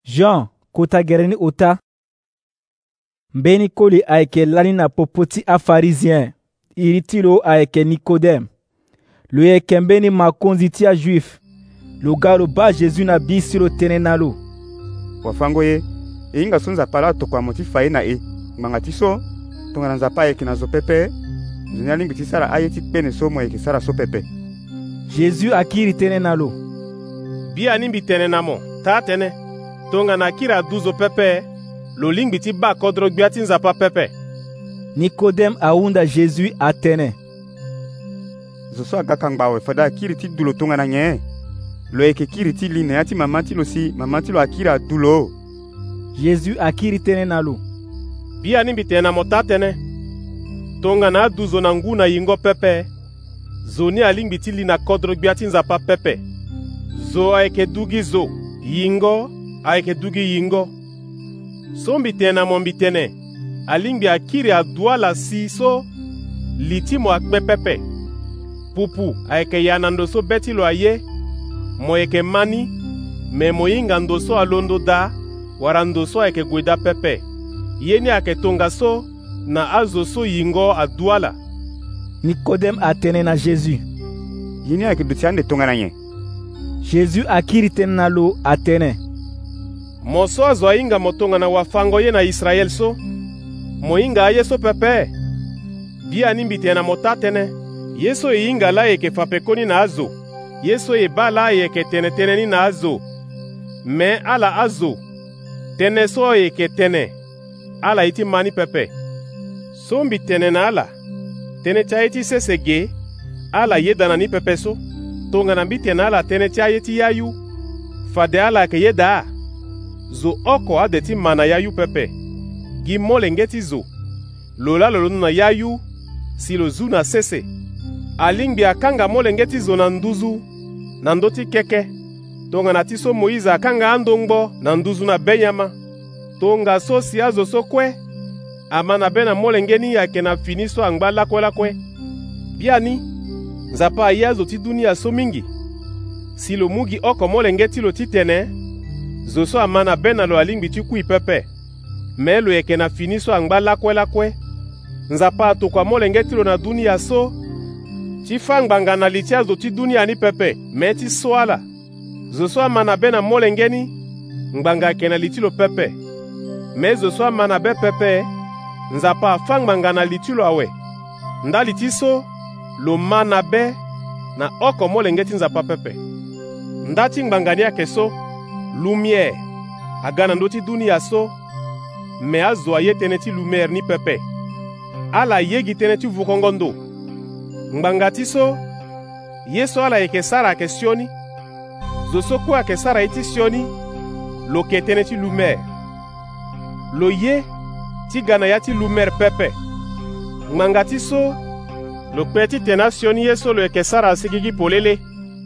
Jean kota gɛrɛ ni o ta. Mbeni koli ayeke lani na popo ti afarizien iri ti lo ayeke Nikodem. Lo yeke mbeni makonzi ti ajuif. Lo ga lo ba Jésus na bi si lo tënë na lo. Wafango ye, e hinga so nzapa la atokua ti fa ye na e. Ngbanga ti so, tongana nzapa ayeke na zo pepe, zo ni alingbi ti sara aye ti kpene so mo yeke sara so pepe. Jésus akiri tënë na lo. Bi animbi tene na mo, ta tene. Tongana akiri adu zo pepe, lo lingbi ti ba kodro gbia ti nzapa pepe. Nikodem ahunda Jésus atene. Zo so aga kangba fada akiri ti du lo tongana nye. Lo yeke kiri ti li na ya ti mama ti lo si, mama ti lo akiri adu lo. Jésus akiri tënë na lo. Bi animbi tene na mo ta tene. Tongana adu zo na ngu na yingo pepe, zo ni alingbi ti li na kodro gbia ti nzapa pepe. Zo ayeke dugi zo, yingo ayeke dugi yingo. So mbi tene na mo mbi tene, alingbi akiri adua la si so li ti mo akpe pepe. Pupu ayeke ya na ndo so be ti lo aye, mo yeke mani, me mo hinga ndo so alondo da, wara ndo so ayeke gue da pepe. Ye ni ayeke tonga so na azo so yingo adua la. Nikodem atene na Jésus. Ye ni ayeke duti ande tongana nye. Jésus akiri tënë na lo atene. Mo so azo ahinga mo tongana wafango ye na Israel so, mo hinga aye so pepe. Bi animbi tene na mo ta tene. Ye so e hinga la yeke fa pekoni na azo. Ye so e ba la yeke tene tene ni na azo. Me ala azo, tene so yeke tene, ala iti mani pepe. So mbi tene na ala, tene ti aye ti sese ge, ala ye dana ni pepe so. Tongana mbi tene ala tene ti aye ti yayu, fade ala yeke ye da. Zo oko ade ti mana yayu pepe. Gi molenge ti zo. Lo la lo na yayu, si lo zu na sese. Alingbi akanga molenge ti zo na nduzu, na ndo ti keke. Tongana ti so Moïse akanga ando ngbo na nduzu na benyama. Tonga so si azo so kue, ama na be na molenge ni yake na fini so angba lakwe lakwe. Biani, nzapa aye azo ti dunia so mingi. Si lo mugi oko molenge ti lo ti tene, zo so ama na be na lo alingbi ti kui pepe. Me lo yeke na fini so angba lakwe lakwe. Nzapa atokua molenge ti lo na dunia so, ti fa ngbanga na li ti azo ti dunia ni pepe, me ti so ala. Zo so ama na be na molenge ni, ngbanga yeke na li ti lo pepe. Me zo so ama na be pepe, nzapa afa ngbanga na li ti lo awe. Nda li ti so, lo ma na be, na oko molenge ti nzapa pepe. Nda ti ngbanga ni ayeke so, lumière aga na ndö ti dunia so, me azo aye tënë ti lumière ni pepe. Ala yegi tënë ti vukongo ndo. Ngbanga ti so, ye so ala yeke sara ayeke sioni. Zo so kue ayeke sara ye ti sioni, lo ke tënë ti lumière. Lo ye ti ga na ya ti lumière pepe. Ngbanga ti so, lo kpe ti tene asioni ye so lo yeke sara asigi gi polele.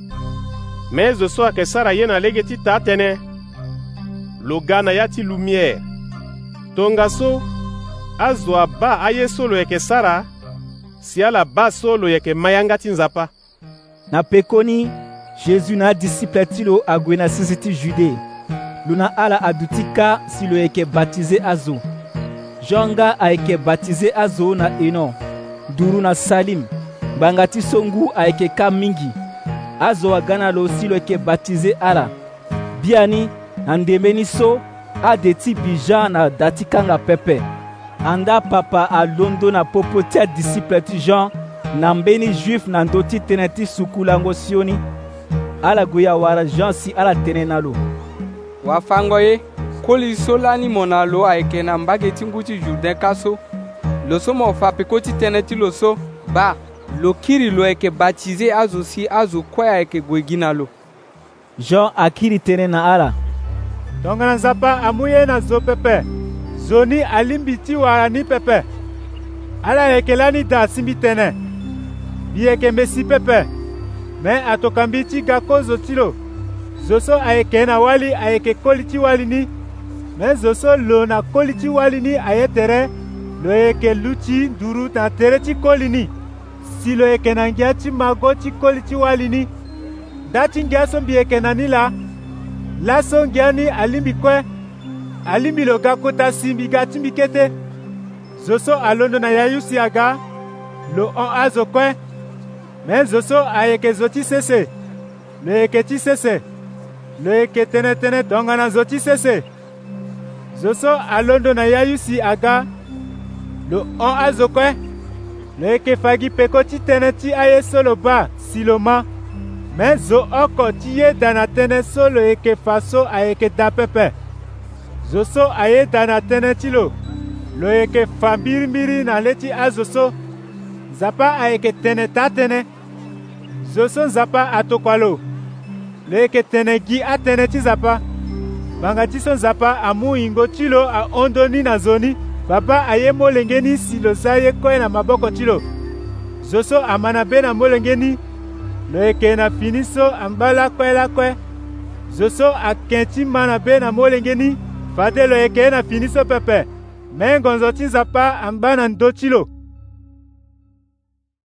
Me zo so ayeke sara ye na lege ti ta tënë, lo ga na ya ti lumière. Tonga so, azo aba aye so lo yeke sara, si ala ba so lo yeke ma yanga ti nzapa. Na pekoni, Jésus na adisiple ti lo ague na sisi ti Jude. Lo na ala aduti ka si lo yeke batize azo. Jean nga ayeke batize azo na Enon, duru na Salim. Ngbanga ti so ngu ayeke ka mingi. Azo aga na lo si lo yeke batize ala. Biani na ndembe ni so ade ti bi Jean na da ti kanga pepe. Anda papa alondo na popo ti adisiple ti Jean na mbeni juif na ndö ti tënë ti suku lango sioni. Ala gue awara Jean si ala tënë na lo. Wafango ye, koli so lani mo na lo ayeke na mbage ti ngu ti Jourdain ka so. Lo so mo fa peko ti tënë ti lo so, ba lo kiri lo yeke batize azo si azo kue ayeke gue gi na lo. Jean akiri tënë na ala. Tongana nzapa amu ye na zo pepe. Zo ni alimbi ti wara ni pepe. Ala yeke lani da simbi tënë. Bi yeke mbe si pepe. Me atoka mbi ti ga kozo ti lo. Zo so ayeke na wali ayeke koli ti wali ni. Me zo so lo na koli ti wali ni aye tere, lo yeke lu ti nduru na tere ti koli ni. Si lo yeke na ngia ti mago ti koli ti wali ni. Da ti ngia so mbi yeke na ni la. La so ngia ni alimbi kue, alimbi lo ga kota simbi ga ti mbi kete. Zo so alondo na yayu si aga lo on azo kue. Men zo so ayeke zo ti sese. Lo yeke ti sese. Lo yeke tene tene donga na zo ti sese. Zo so alondo na yayu si aga lo on azo kue. Lo yeke fagi peko ti tene ti aye so lo ba si lo ma. Men zo oko ti ye da na tënë so lo yeke fa so ayeke da pepe. Zo so aye da na tënë ti lo yeke fa mbirimbiri na le ti azo so. Nzapa ayeke tene ta tënë. Zo so nzapa atokua lo yeke tene gi atënë ti nzapa. Gbanga ti so nzapa amu hingo ti lo ahondo ni na zo ni. Papa aye molenge ni si lo za ye kue na maboko ti lo. Zo so ama na be na molenge ni. Lo yeke na fini so angba lakue. Zo so ayeke ti ma na be na molenge ni. Fade lo yeke na fini so pepe. Me ngonzo ti nzapa angba na ndo ti lo.